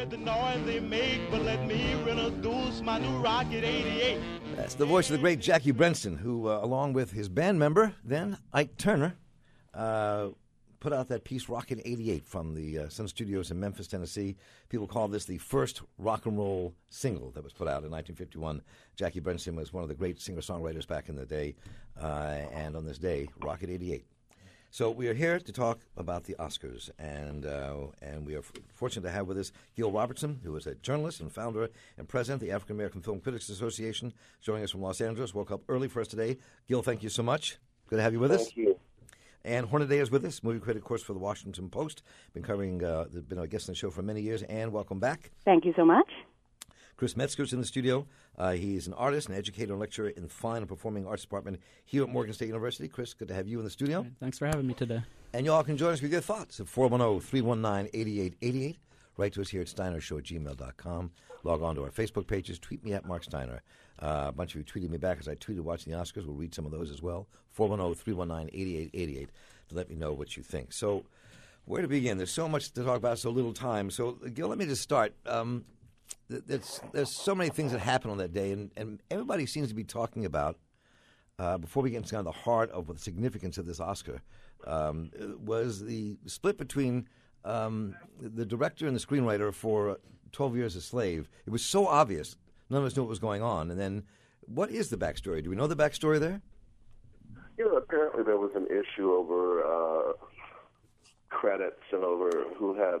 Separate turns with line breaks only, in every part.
heard the noise they make, but let me introduce my new Rocket 88.
That's the voice of the great Jackie Brenston, who, along with his band member, then Ike Turner, put out that piece, Rocket 88, from the Sun Studios in Memphis, Tennessee. People call this the first rock and roll single that was put out in 1951. Jackie Brenston was one of the great singer-songwriters back in the day, and on this day, Rocket 88. So we are here to talk about the Oscars, and we are fortunate to have with us Gil Robertson, who is a journalist and founder and president of the African American Film Critics Association, joining us from Los Angeles. Woke up early for us today. Gil, thank you so much. Good to have you with us.
Thank you.
Ann Hornaday is with us, movie critic, of course, for the Washington Post. Been covering, been a guest on the show for many years. Ann, welcome back.
Thank you so much.
Chris Metzger's in the studio. He's an artist, an educator, and lecturer in the Fine and Performing Arts Department here at Morgan State University. Chris, good to have you in the studio.
Thanks for having me today.
And you all can join us with your thoughts at 410-319-8888. Write to us here at steinershow@gmail.com. Log on to our Facebook pages. Tweet me at Mark Steiner. A bunch of you tweeted me back as I tweeted watching the Oscars. We'll read some of those as well. 410-319-8888 to let me know what you think. So where to begin? There's so much to talk about, so little time. So, Gil, let me just start. There's so many things that happen on that day, and everybody seems to be talking about, before we get into kind of the heart of the significance of this Oscar, was the split between the director and the screenwriter for 12 Years a Slave. It was so obvious. None of us knew what was going on. And then what is the backstory? Do we know the backstory there?
Apparently there was an issue over credits and over who had,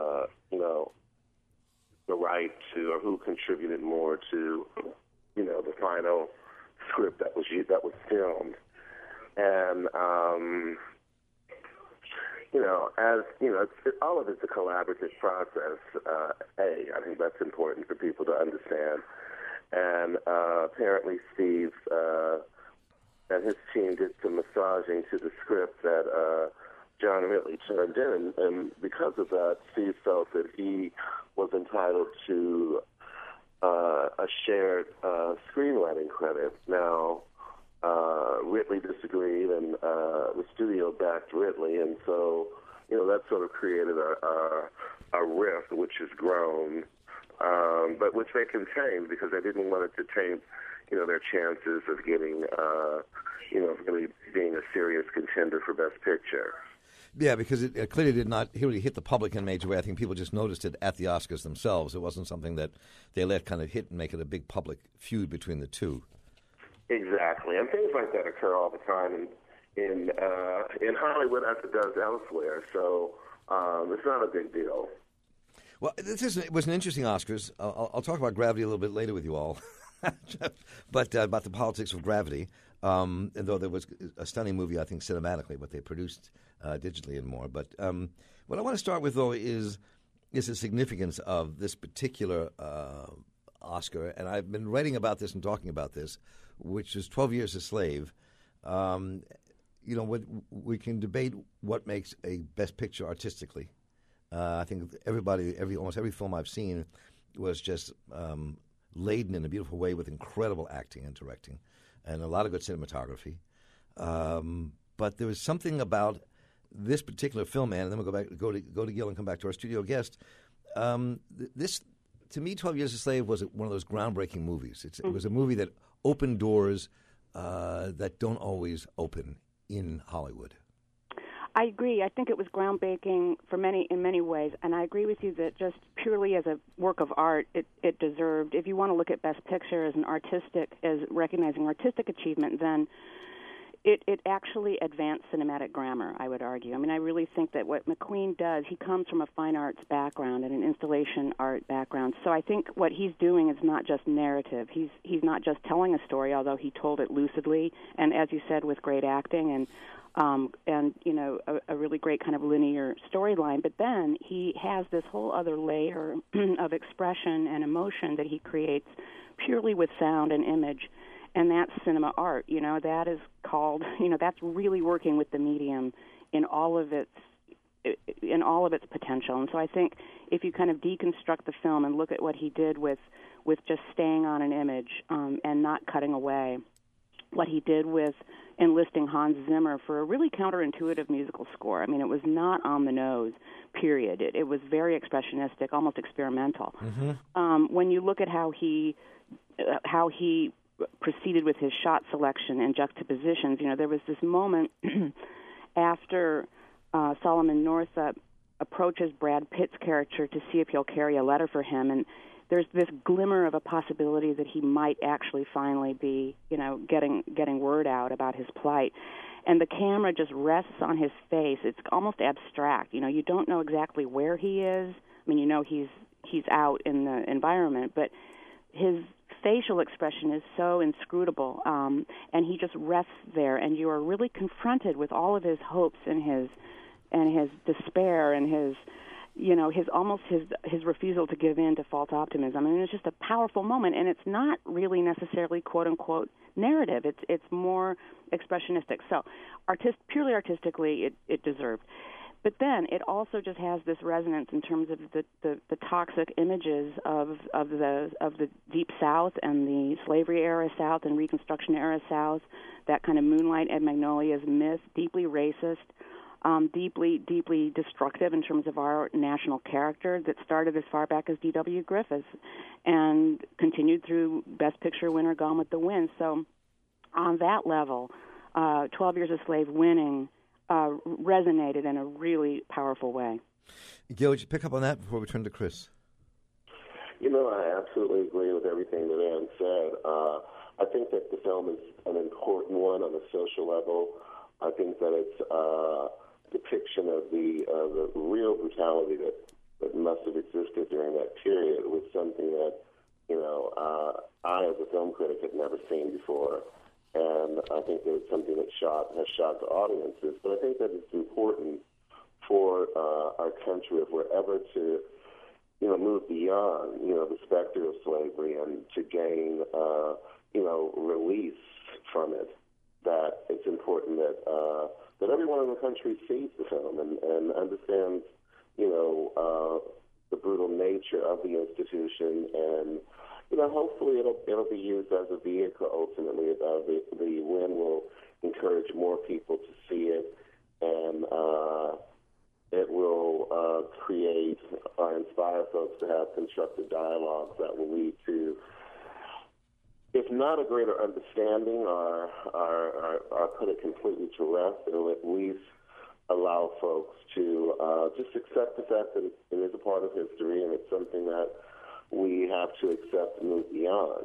the right to, or who contributed more to, the final script that was filmed. And, all of it's a collaborative process. I think that's important for people to understand. And apparently Steve and his team did some massaging to the script that John Ridley turned in, and because of that, Steve felt that he was entitled to a shared screenwriting credit. Now, Ridley disagreed, and the studio backed Ridley, and so that sort of created a rift, which has grown, but which they contained because they didn't want it to taint, their chances of getting, really being a serious contender for Best Picture.
Yeah, because it clearly did not really hit the public in a major way. I think people just noticed it at the Oscars themselves. It wasn't something that they let kind of hit and make it a big public feud between the two.
Exactly, and things like that occur all the time in Hollywood as it does elsewhere. So it's not a big deal.
Well, it was an interesting Oscars. I'll talk about Gravity a little bit later with you all, but about the politics of Gravity. And though there was a stunning movie, I think, cinematically, but they produced digitally and more. But what I want to start with, though, is the significance of this particular Oscar. And I've been writing about this and talking about this, which is 12 Years a Slave. We can debate what makes a Best Picture artistically. I think almost every film I've seen was just laden in a beautiful way with incredible acting and directing, and a lot of good cinematography. But there was something about this particular film, and then we'll go to Gil and come back to our studio guest. This, to me, 12 Years a Slave was one of those groundbreaking movies. It was a movie that opened doors that don't always open in Hollywood.
I agree. I think it was groundbreaking in many ways, and I agree with you that just purely as a work of art, it deserved. If you want to look at Best Picture as recognizing artistic achievement, then it actually advanced cinematic grammar, I would argue. I mean, I really think that what McQueen does, he comes from a fine arts background and an installation art background. So I think what he's doing is not just narrative. He's not just telling a story, although he told it lucidly, and as you said, with great acting and a really great kind of linear storyline. But then he has this whole other layer of expression and emotion that he creates purely with sound and image. And that's cinema art. That is called, that's really working with the medium in all of its potential. And so I think if you kind of deconstruct the film and look at what he did with just staying on an image and not cutting away, what he did with enlisting Hans Zimmer for a really counterintuitive musical score. I mean, it was not on the nose, period. It was very expressionistic, almost experimental. When you look at how he proceeded with his shot selection and juxtapositions, there was this moment after Solomon Northup approaches Brad Pitt's character to see if he'll carry a letter for him, and there's this glimmer of a possibility that he might actually finally be, getting word out about his plight. And the camera just rests on his face. It's almost abstract. You don't know exactly where he is. I mean, he's out in the environment, but his facial expression is so inscrutable, and he just rests there, and you are really confronted with all of his hopes and his despair and his refusal to give in to false optimism. I mean, it's just a powerful moment, and it's not really necessarily quote unquote narrative. It's more expressionistic. So, purely artistically, it deserved. But then it also just has this resonance in terms of the toxic images of the Deep South and the slavery era South and Reconstruction era South, that kind of Moonlight and Magnolias myth, deeply racist, deeply, deeply destructive in terms of our national character, that started as far back as D.W. Griffith and continued through Best Picture winner Gone with the Wind. So on that level, 12 Years a Slave winning resonated in a really powerful way.
Gil, would you pick up on that before we turn to Chris?
I absolutely agree with everything that Ann said. I think that the film is an important one on a social level. I think that it's a depiction of the real brutality that must have existed during that period was something that, I as a film critic had never seen before. And I think that it's something that has shocked audiences. But I think that it's important for our country, if we're ever to, move beyond, the specter of slavery and to gain, release from it, that it's important that everyone in the country sees the film and understands, the brutal nature of the institution, and hopefully it'll be used as a vehicle ultimately. The win will encourage more people to see it, and it will create or inspire folks to have constructive dialogues that will lead to, if not a greater understanding or put it completely to rest, it'll at least allow folks to just accept the fact that it is a part of history and it's something that we have to accept and move beyond.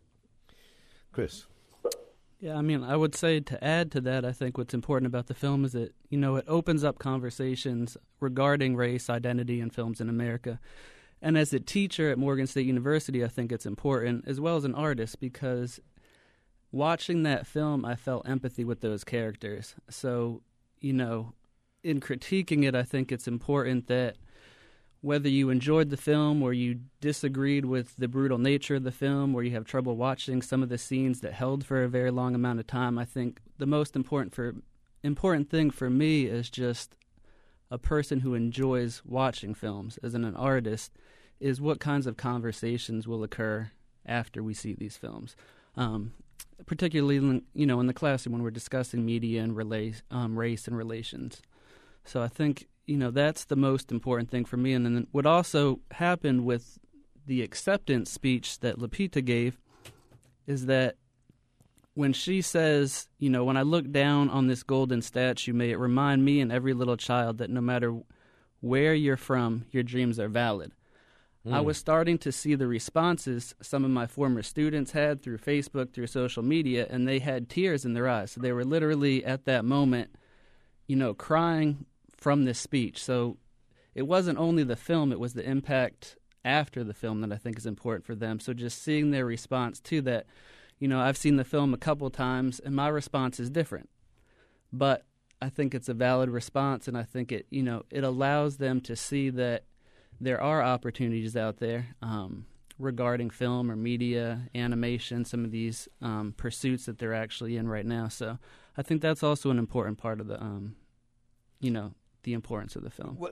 Chris?
Yeah, I mean, I would say to add to that, I think what's important about the film is that, it opens up conversations regarding race, identity, and films in America. And as a teacher at Morgan State University, I think it's important, as well as an artist, because watching that film, I felt empathy with those characters. So, in critiquing it, I think it's important that whether you enjoyed the film or you disagreed with the brutal nature of the film or you have trouble watching some of the scenes that held for a very long amount of time, I think the most important thing for me is just a person who enjoys watching films as an artist is what kinds of conversations will occur after we see these films. Particularly, in the classroom when we're discussing media and race and relations. So I think, that's the most important thing for me. And then what also happened with the acceptance speech that Lupita gave is that when she says, when I look down on this golden statue, may it remind me and every little child that no matter where you're from, your dreams are valid. I was starting to see the responses some of my former students had through Facebook, through social media, and they had tears in their eyes. So they were literally at that moment, crying from this speech. So it wasn't only the film, it was the impact after the film that I think is important for them. So just seeing their response to that, I've seen the film a couple times, and my response is different. But I think it's a valid response, and I think it allows them to see that there are opportunities out there regarding film or media, animation, some of these pursuits that they're actually in right now. So I think that's also an important part of the, the importance of the film.
Well,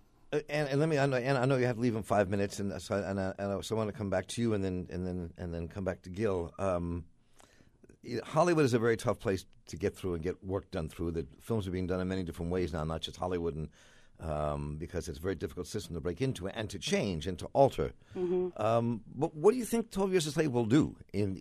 I know you have to leave in 5 minutes, and so I want to come back to you, and then come back to Gil. Hollywood is a very tough place to get through and get work done through. The films are being done in many different ways now, not just Hollywood, and because it's a very difficult system to break into and to change and to alter. Mm-hmm. But what do you think 12 Years a Slave will do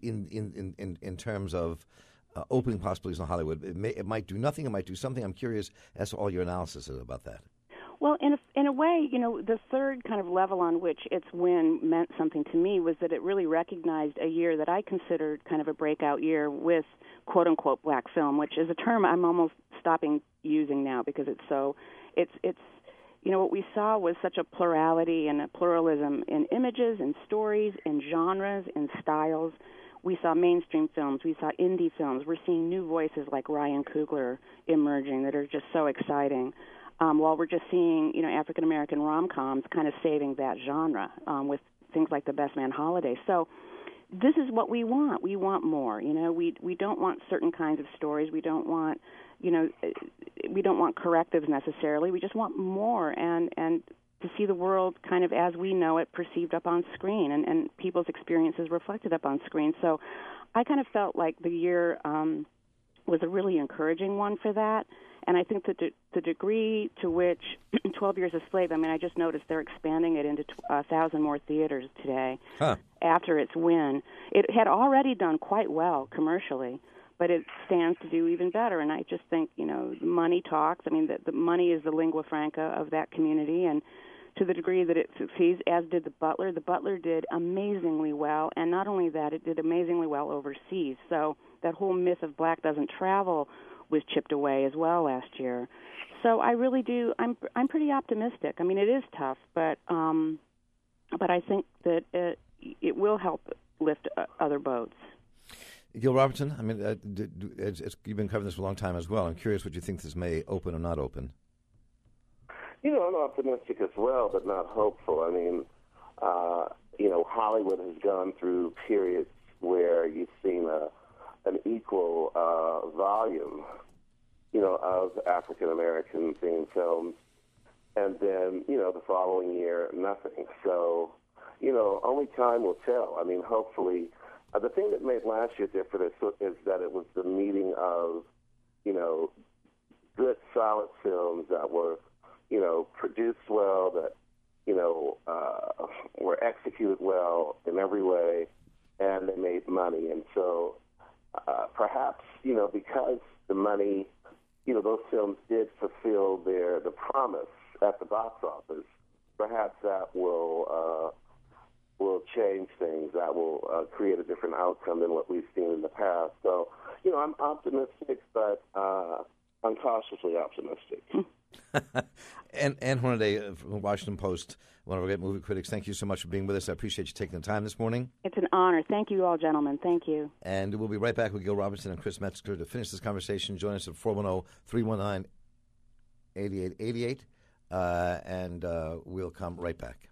in terms of opening possibilities in Hollywood? It might do nothing. It might do something. I'm curious as to all your analysis is about that.
Well, in a way, the third kind of level on which its win meant something to me was that it really recognized a year that I considered kind of a breakout year with quote-unquote black film, which is a term I'm almost stopping using now because it's what we saw was such a plurality and a pluralism in images, in stories, in genres, in styles. We saw mainstream films. We saw indie films. We're seeing new voices like Ryan Coogler emerging that are just so exciting. While we're just seeing, African-American rom-coms kind of saving that genre with things like The Best Man Holiday. So this is what we want. We want more. We don't want certain kinds of stories. We don't want, we don't want correctives necessarily. We just want more and to see the world kind of as we know it perceived up on screen and people's experiences reflected up on screen. So I kind of felt like the year was a really encouraging one for that. And I think the degree to which 12 Years a Slave, I just noticed they're expanding it into 1,000 more theaters today after its win. It had already done quite well commercially, but it stands to do even better. And I just think, money talks. The money is the lingua franca of that community. And to the degree that it succeeds, as did The Butler did amazingly well. And not only that, it did amazingly well overseas. So that whole myth of black doesn't travel was chipped away as well last year. So I really do. I'm pretty optimistic. It is tough, but I think that it will help lift other boats.
Gil Robertson, you've been covering this for a long time as well. I'm curious what you think this may open or not open.
I'm optimistic as well, but not hopeful. Hollywood has gone through periods where you've seen an equal volume, of African-American themed films, and then, the following year, nothing. So, only time will tell. Hopefully, the thing that made last year different is that it was the meeting of, good, solid films that were, produced well, that, were executed well in every way, and they made money. And so perhaps, because the money, those films did fulfill the promise at the box office, perhaps that will change things. That will create a different outcome than what we've seen in the past. So, I'm optimistic, but I'm cautiously optimistic.
Ann Hornaday from the Washington Post, one of our great movie critics, thank you so much for being with us. I appreciate you taking the time this morning.
It's an honor. Thank you all, gentlemen. Thank you.
And we'll be right back with Gil Robertson and Chris Metzger to finish this conversation. Join us at 410-319-8888, and we'll come right back.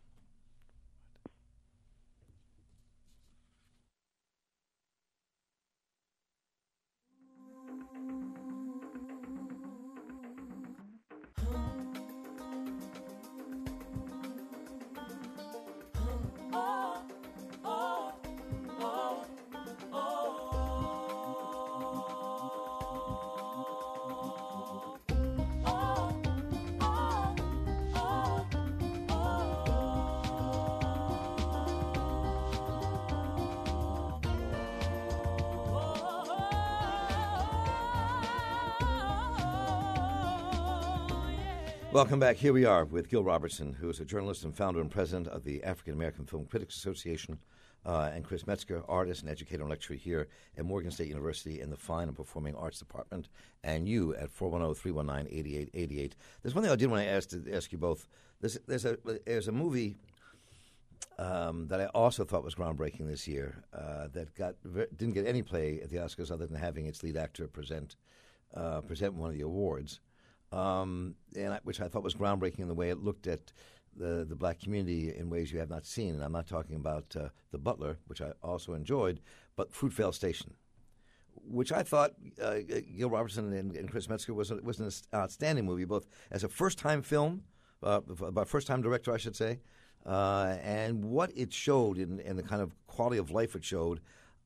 Welcome back. Here we are with Gil Robertson, who is a journalist and founder and president of the African American Film Critics Association, and Chris Metzger, artist and educator and lecturer here at Morgan State University in the Fine and Performing Arts Department, and you at 410-319-8888. There's one thing I did want to ask you both. There's a movie that I also thought was groundbreaking this year that didn't get any play at the Oscars other than having its lead actor present one of the awards. Which I thought was groundbreaking in the way it looked at the black community in ways you have not seen. And I'm not talking about The Butler, which I also enjoyed, but Fruitvale Station, which I thought Gil Robertson and Chris Metzger was an outstanding movie, both as a first-time film, by first-time director, I should say, and what it showed and the kind of quality of life it showed.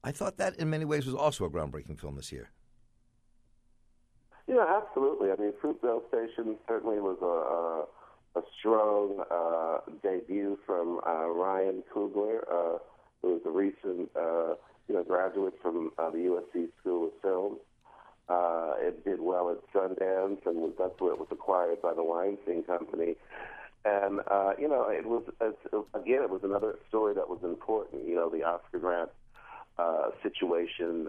I thought that in many ways was also a groundbreaking film this year.
Yeah, absolutely. I mean, Fruitvale Station certainly was a strong debut from Ryan Coogler, who is a recent graduate from the USC School of Film. It did well at Sundance, and that's where it was acquired by the Weinstein Company. And it was another story that was important. You know, the Oscar Grant situation.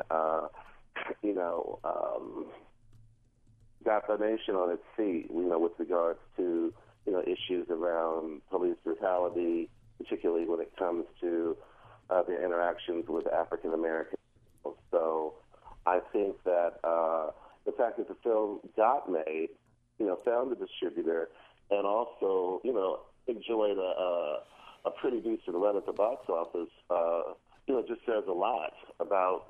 Got the nation on its feet. With regards to issues around police brutality, particularly when it comes to their interactions with African Americans. So I think that the fact that the film got made, found a distributor, and also, enjoyed a pretty decent run at the box office, just says a lot about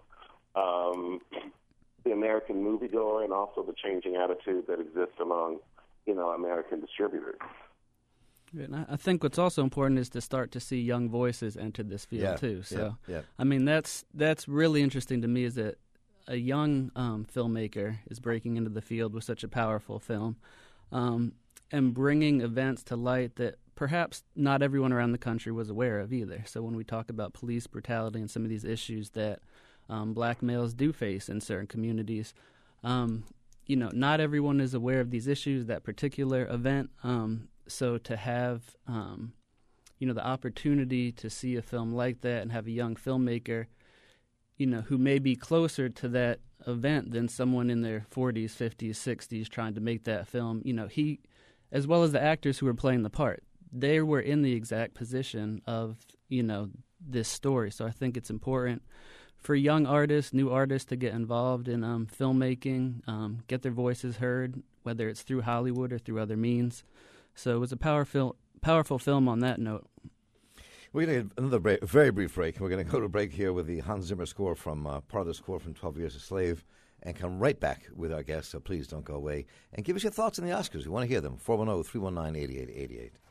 the American moviegoer and also the changing attitude that exists among, American distributors.
And I think what's also important is to start to see young voices enter this field too. So, I mean, that's really interesting to me, is that a young filmmaker is breaking into the field with such a powerful film, and bringing events to light that perhaps not everyone around the country was aware of either. So when we talk about police brutality and some of these issues that black males do face in certain communities, not everyone is aware of these issues, that particular event. So to have, the opportunity to see a film like that and have a young filmmaker, who may be closer to that event than someone in their 40s, 50s, 60s trying to make that film, he, as well as the actors who were playing the part, they were in the exact position of, this story. So I think it's important for young artists, new artists, to get involved in filmmaking, get their voices heard, whether it's through Hollywood or through other means. So it was a powerful film on that note.
We're going to get another break, very brief break. We're going to go to break here with the Hans Zimmer score from part of the score from 12 Years a Slave, and come right back with our guests. So please don't go away. And give us your thoughts on the Oscars. We want to hear them. 410-319-8888.